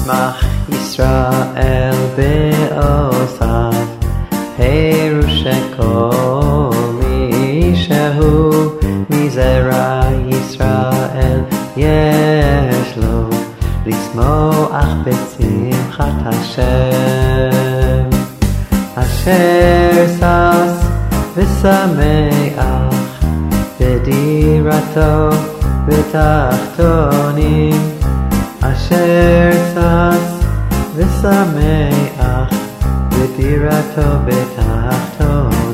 ישמח ישראל בעוזיו, פירוש שכל מי שהוא מזרע ישראל יש לו לשמוח בשמחת השם. אשר שש ושמח בדירתו בתחתונים, אשר שש ושמח בדירתו בתחתונים.